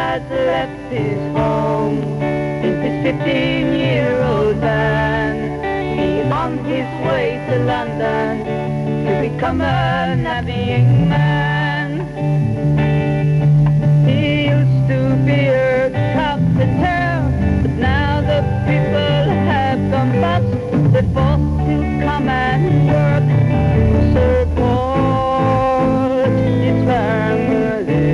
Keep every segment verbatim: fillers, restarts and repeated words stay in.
has left his home in his fifteen-year-old van. He's on his way to London to become a navying man. He used to be a carpenter, but now the people have gone bust. They're forced to come and work to support his family.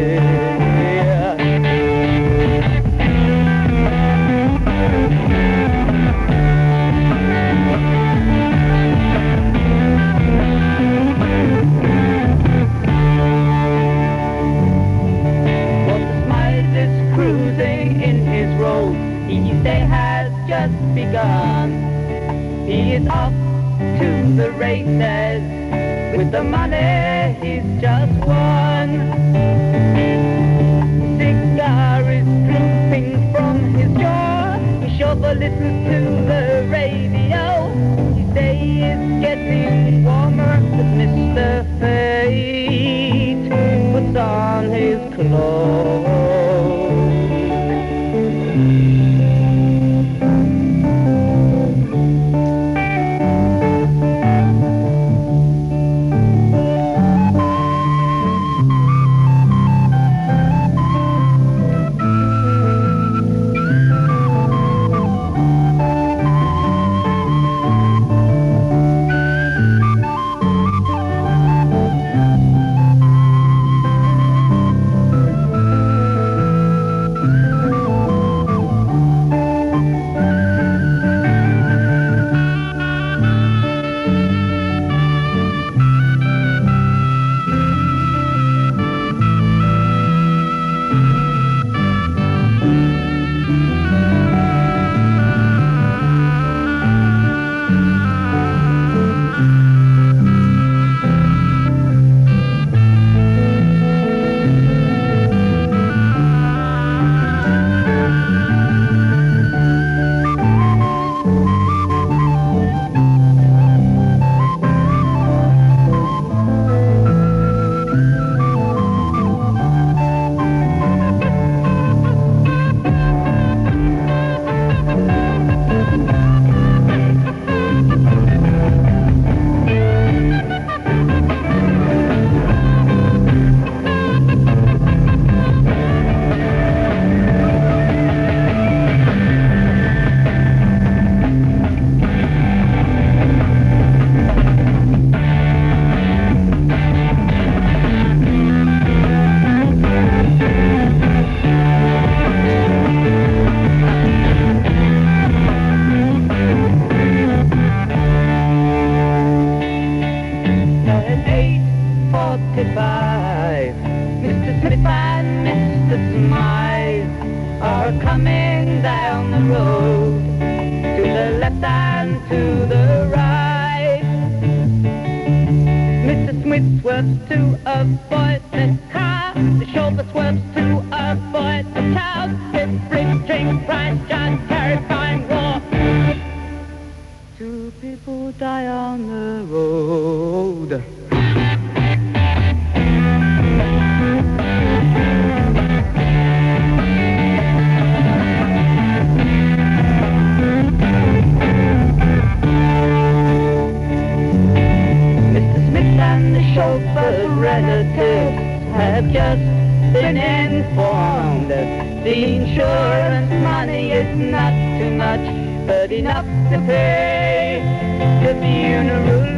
His day has just begun. He is off to the races with the money he's just won. The cigar is drooping from his jaw. He shovels it to the radio. His day is getting warmer, but Mister Fate puts on his clothes. Mister Smith and Mister Smythe are coming down the road, to the left and to the right. Mister Smith swerves to avoid the car, the chauffeur swerves to avoid the cows. Everything right, just terrifying war. Two people die on the road. Chauffeur's relatives have just been informed the insurance money is not too much, but enough to pay the funeral